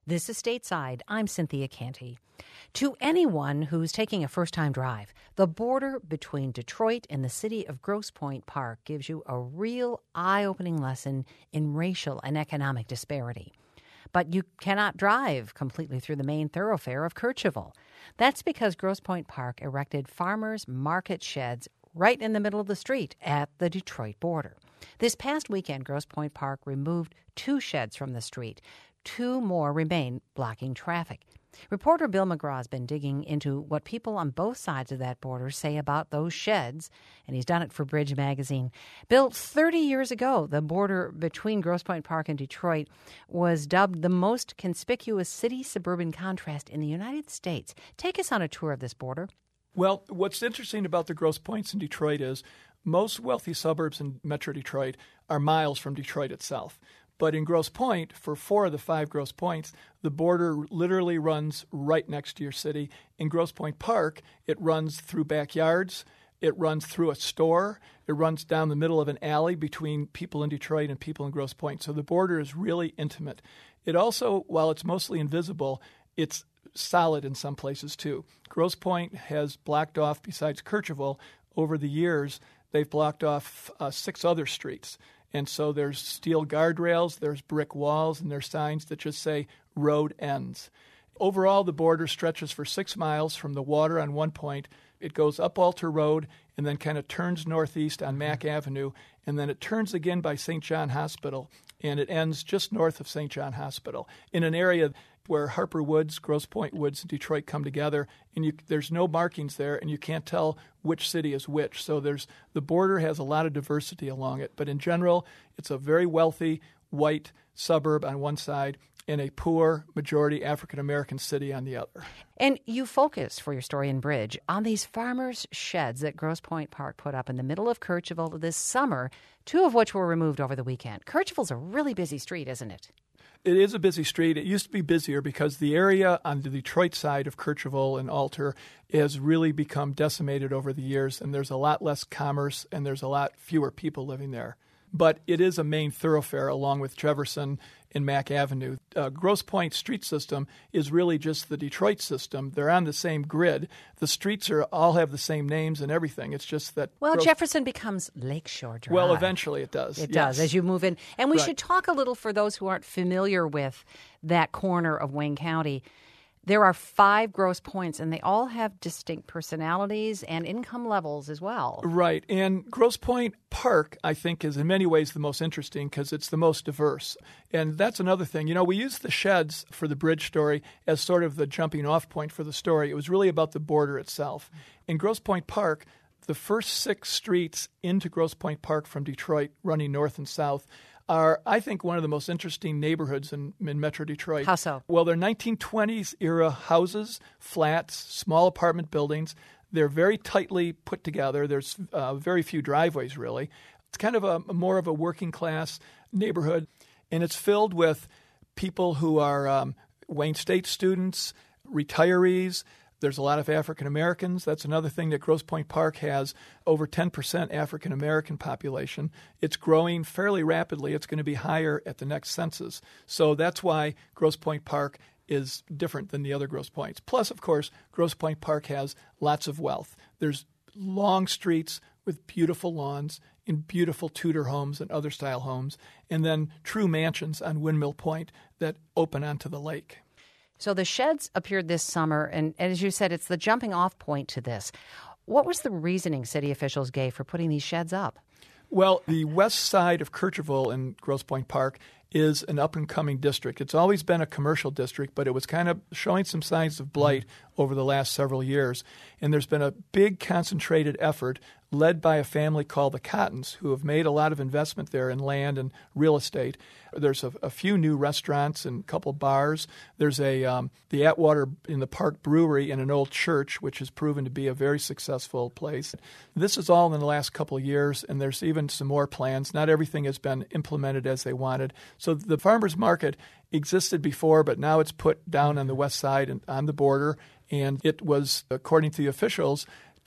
This is Stateside. I'm Cynthia Canty. To anyone who's taking a first-time drive, the border between Detroit and the city of Grosse Pointe Park gives you a real eye-opening lesson in racial and economic disparity. But you cannot drive completely through the main thoroughfare of Kercheval. That's because Grosse Pointe Park erected farmers' market sheds right in the middle of the street at the Detroit border. This past weekend, Grosse Pointe Park removed 2 sheds from the street. 2 more remain blocking traffic. Reporter Bill McGraw has been digging into what people on both sides of that border say about those sheds, and he's done it for Bridge Magazine. Bill, 30 years ago, the border between Grosse Pointe Park and Detroit was dubbed the most conspicuous city-suburban contrast in the United States. Take us on a tour of this border. Well, what's interesting about the Grosse Pointes in Detroit is most wealthy suburbs in Metro Detroit are miles from Detroit itself. But in Grosse Pointe, for 4 of the 5 Grosse Pointes, the border literally runs right next to your city. In Grosse Pointe Park, it runs through backyards. It runs through a store. It runs down the middle of an alley between people in Detroit and people in Grosse Pointe. So the border is really intimate. It also, while it's mostly invisible, it's solid in some places too. Grosse Pointe has blocked off, besides Kercheval, over the years, they've blocked off 6 other streets. And so there's steel guardrails, there's brick walls, and there's signs that just say road ends. Overall, the border stretches for 6 miles from the water on one point. It goes up Alter Road and then kind of turns northeast on Mack Avenue, and then it turns again by St. John Hospital, and it ends just north of St. John Hospital in an area where Harper Woods, Grosse Pointe Woods, and Detroit come together, and there's no markings there, and you can't tell which city is which. So the border has a lot of diversity along it. But in general, it's a very wealthy white suburb on one side and a poor majority African-American city on the other. And you focus for your story in Bridge on these farmers' sheds that Grosse Pointe Park put up in the middle of Kercheval this summer, 2 of which were removed over the weekend. Kercheval's a really busy street, isn't it? It is a busy street. It used to be busier because the area on the Detroit side of Kercheval and Alter has really become decimated over the years, and there's a lot less commerce and there's a lot fewer people living there. But it is a main thoroughfare along with Jefferson and Mack Avenue. Grosse Pointe street system is really just the Detroit system. They're on the same grid. The streets all have the same names and everything. It's just that... Well, Jefferson becomes Lakeshore Drive. Well, eventually it does. It does, as you move in. And we should talk a little for those who aren't familiar with that corner of Wayne County. There are 5 Grosse Pointes, and they all have distinct personalities and income levels as well. Right. And Grosse Pointe Park, I think, is in many ways the most interesting because it's the most diverse. And that's another thing. You know, we use the sheds for the Bridge story as sort of the jumping off point for the story. It was really about the border itself. In Grosse Pointe Park, the first 6 streets into Grosse Pointe Park from Detroit, running north and south, are, I think, one of the most interesting neighborhoods in Metro Detroit. How so? Well, they're 1920s era houses, flats, small apartment buildings. They're very tightly put together. There's very few driveways, really. It's kind of more of a working class neighborhood, and it's filled with people who are Wayne State students, retirees. There's a lot of African Americans. That's another thing that Grosse Pointe Park has over 10% African American population. It's growing fairly rapidly. It's going to be higher at the next census. So that's why Grosse Pointe Park is different than the other Grosse Pointes. Plus, of course, Grosse Pointe Park has lots of wealth. There's long streets with beautiful lawns in beautiful Tudor homes and other style homes, and then true mansions on Windmill Point that open onto the lake. So the sheds appeared this summer, and as you said, it's the jumping off point to this. What was the reasoning city officials gave for putting these sheds up? Well, the west side of Kercheval in Grosse Pointe Park is an up-and-coming district. It's always been a commercial district, but it was kind of showing some signs of blight over the last several years. And there's been a big concentrated effort led by a family called the Cottons, who have made a lot of investment there in land and real estate. There's a few new restaurants and a couple bars. There's the Atwater in the Park Brewery and an old church, which has proven to be a very successful place. This is all in the last couple of years, and there's even some more plans. Not everything has been implemented as they wanted. So the farmers market existed before, but now it's put down on the west side and on the border. And it was, according to the officials,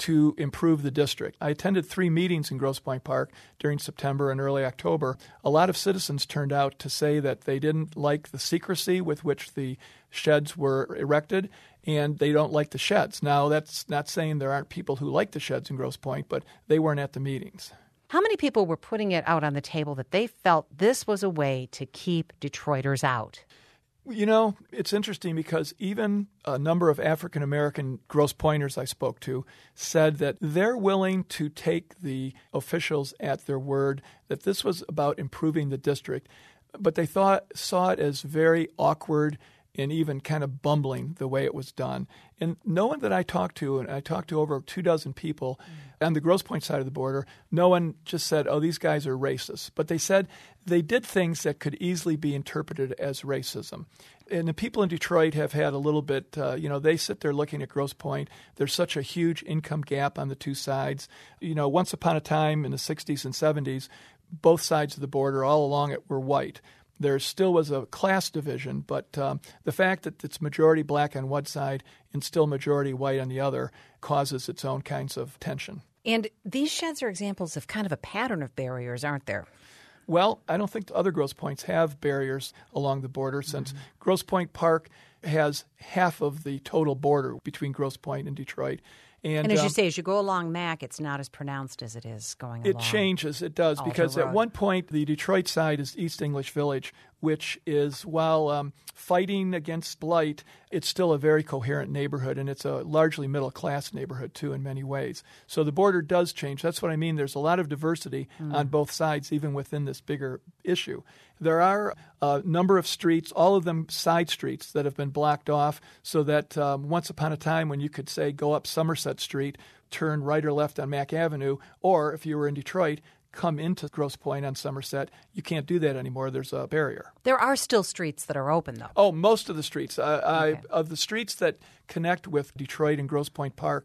to improve the district. I attended 3 meetings in Grosse Pointe Park during September and early October. A lot of citizens turned out to say that they didn't like the secrecy with which the sheds were erected, and they don't like the sheds. Now, that's not saying there aren't people who like the sheds in Grosse Pointe, but they weren't at the meetings. How many people were putting it out on the table that they felt this was a way to keep Detroiters out? You know, it's interesting because even a number of African-American Grosse Pointers I spoke to said that they're willing to take the officials at their word that this was about improving the district, but they saw it as very awkward and even kind of bumbling the way it was done. And no one that I talked to, and I talked to over 24 people on the Grosse Pointe side of the border, no one just said, oh, these guys are racist. But they said they did things that could easily be interpreted as racism. And the people in Detroit have had a little bit, they sit there looking at Grosse Pointe. There's such a huge income gap on the two sides. You know, once upon a time in the 60s and 70s, both sides of the border all along it were white. There still was a class division, but the fact that it's majority black on one side and still majority white on the other causes its own kinds of tension. And these sheds are examples of kind of a pattern of barriers, aren't there? Well, I don't think the other Grosse Pointes have barriers along the border since Grosse Pointe Park has half of the total border between Grosse Pointe and Detroit. And as you say, as you go along Mac, it's not as pronounced as it is going along. It changes. It does. Because at one point, the Detroit side is East English Village, which is, while fighting against blight, it's still a very coherent neighborhood, and it's a largely middle-class neighborhood, too, in many ways. So the border does change. That's what I mean. There's a lot of diversity on both sides, even within this bigger issue. There are a number of streets, all of them side streets, that have been blocked off so that once upon a time when you could, say, go up Somerset Street, turn right or left on Mack Avenue, or if you were in Detroit, come into Grosse Pointe on Somerset, you can't do that anymore. There's a barrier. There are still streets that are open, though. Oh, most of the streets. Of the streets that connect with Detroit and Grosse Pointe Park,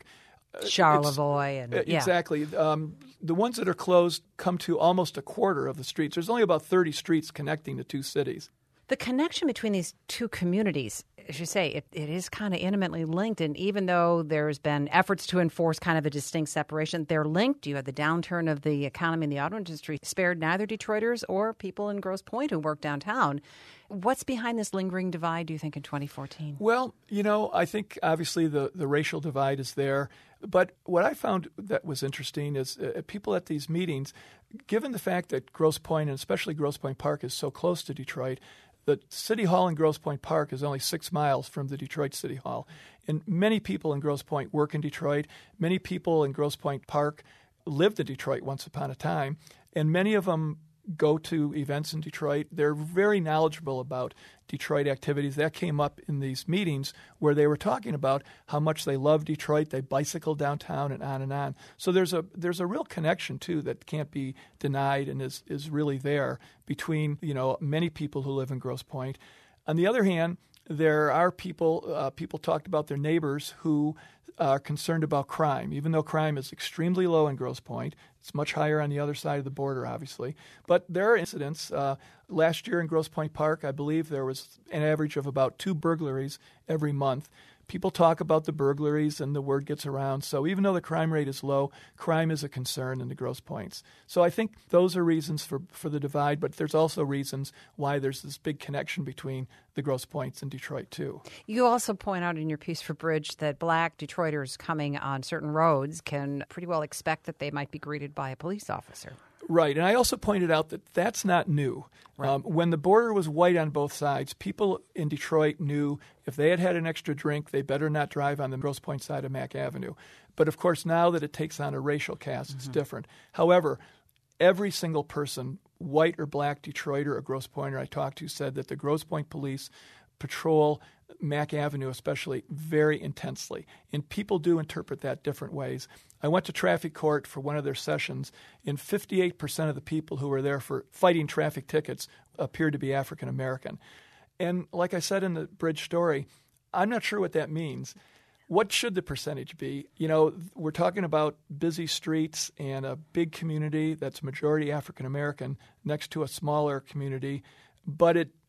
Charlevoix and exactly. The ones that are closed come to almost a quarter of the streets. There's only about 30 streets connecting the two cities. The connection between these two communities, as you say, it is kind of intimately linked. And even though there's been efforts to enforce kind of a distinct separation, they're linked. You had the downturn of the economy in the auto industry spared neither Detroiters or people in Grosse Pointe who work downtown. What's behind this lingering divide, do you think, in 2014? Well, I think obviously the racial divide is there. But what I found that was interesting is people at these meetings, given the fact that Grosse Pointe, and especially Grosse Pointe Park, is so close to Detroit, the City Hall in Grosse Pointe Park is only 6 miles from the Detroit City Hall. And many people in Grosse Pointe work in Detroit. Many people in Grosse Pointe Park lived in Detroit once upon a time. And many of them go to events in Detroit. They're very knowledgeable about Detroit activities. That came up in these meetings where they were talking about how much they love Detroit. They bicycle downtown and on and on. So there's a real connection, too, that can't be denied and is really there between, many people who live in Grosse Pointe. On the other hand, there are people talked about their neighbors who are concerned about crime, even though crime is extremely low in Grosse Pointe. It's much higher on the other side of the border, obviously. But there are incidents. Last year in Grosse Pointe Park, I believe there was an average of about 2 burglaries every month. People talk about the burglaries and the word gets around. So even though the crime rate is low, crime is a concern in the Grosse Pointes. So I think those are reasons for the divide, but there's also reasons why there's this big connection between the Grosse Pointes and Detroit, too. You also point out in your piece for Bridge that black Detroiters coming on certain roads can pretty well expect that they might be greeted by a police officer. Right. And I also pointed out that that's not new. Right. When the border was white on both sides, people in Detroit knew if they had an extra drink, they better not drive on the Grosse Pointe side of Mack Avenue. But, of course, now that it takes on a racial cast, it's different. However, every single person, white or black Detroiter or Grosse Pointer I talked to, said that the Grosse Pointe police patrol Mack Avenue especially very intensely. And people do interpret that different ways. I went to traffic court for one of their sessions, and 58% of the people who were there for fighting traffic tickets appeared to be African American. And like I said in the Bridge story, I'm not sure what that means. What should the percentage be? We're talking about busy streets and a big community that's majority African American next to a smaller community, but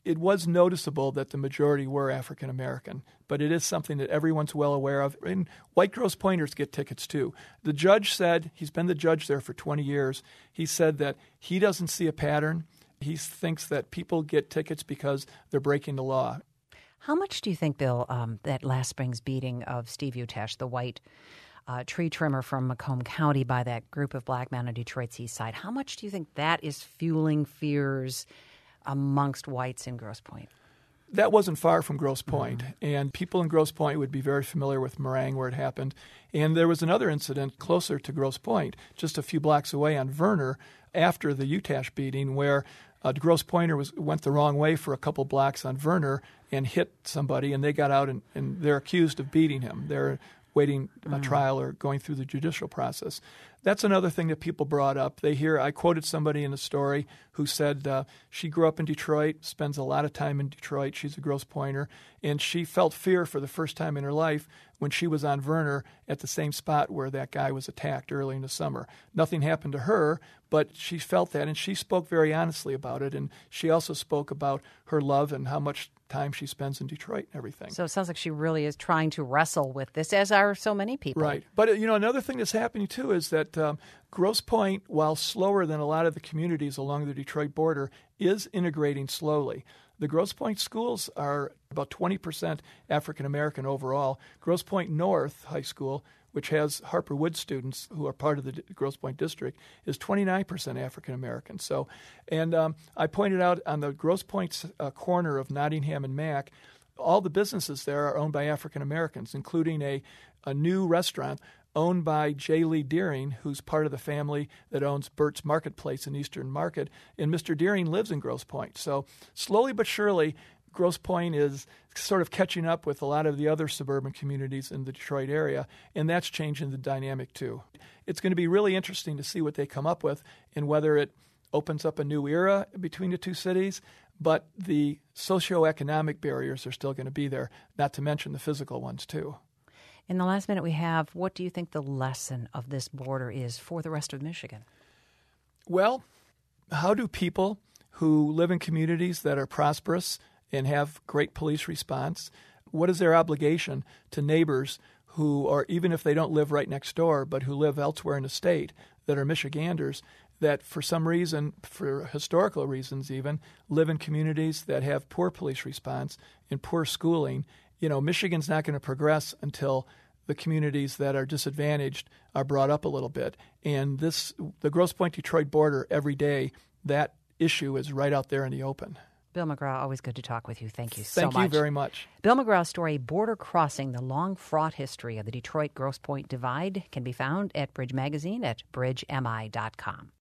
it was noticeable that the majority were African American, but it is something that everyone's well aware of. And white Grosse Pointers get tickets too. The judge said, he's been the judge there for 20 years, he said that he doesn't see a pattern. He thinks that people get tickets because they're breaking the law. How much do you think, Bill, that last spring's beating of Steve Utesh, the white tree trimmer from Macomb County, by that group of black men on Detroit's east side, how much do you think that is fueling fears amongst whites in Grosse Pointe? That wasn't far from Grosse Pointe, and people in Grosse Pointe would be very familiar with Meringue where it happened. And there was another incident closer to Grosse Pointe, just a few blocks away on Verner, after the Utesh beating, where a Grosse Pointer went the wrong way for a couple blocks on Verner and hit somebody, and they got out and they're accused of beating him. They're waiting a trial or going through the judicial process. That's another thing that people brought up. I quoted somebody in the story who said she grew up in Detroit, spends a lot of time in Detroit. She's a Grosse Pointer, and she felt fear for the first time in her life when she was on Verner at the same spot where that guy was attacked early in the summer. Nothing happened to her, but she felt that, and she spoke very honestly about it. And she also spoke about her love and how much time she spends in Detroit and everything. So it sounds like she really is trying to wrestle with this, as are so many people. Right. But, another thing that's happening, too, is that Grosse Pointe, while slower than a lot of the communities along the Detroit border, is integrating slowly. The Grosse Pointe schools are about 20% African American overall. Grosse Pointe North High School, which has Harper Woods students who are part of the Grosse Pointe district, is 29% African American. So, and I pointed out on the Grosse Pointe corner of Nottingham and Mack, all the businesses there are owned by African Americans, including a new restaurant owned by J. Lee Deering, who's part of the family that owns Burt's Marketplace in Eastern Market. And Mr. Deering lives in Grosse Pointe. So slowly but surely, Grosse Pointe is sort of catching up with a lot of the other suburban communities in the Detroit area, and that's changing the dynamic too. It's going to be really interesting to see what they come up with and whether it opens up a new era between the two cities, but the socioeconomic barriers are still going to be there, not to mention the physical ones too. In the last minute we have, what do you think the lesson of this border is for the rest of Michigan? Well, how do people who live in communities that are prosperous and have great police response, what is their obligation to neighbors who are, even if they don't live right next door, but who live elsewhere in the state that are Michiganders, that for some reason, for historical reasons even, live in communities that have poor police response and poor schooling? Michigan's not going to progress until the communities that are disadvantaged are brought up a little bit. And the Grosse Pointe-Detroit border, every day, that issue is right out there in the open. Bill McGraw, always good to talk with you. Thank you so much. Thank you very much. Bill McGraw's story, Border Crossing, the long, fraught history of the Detroit-Grosse Pointe divide, can be found at Bridge Magazine at bridgemi.com.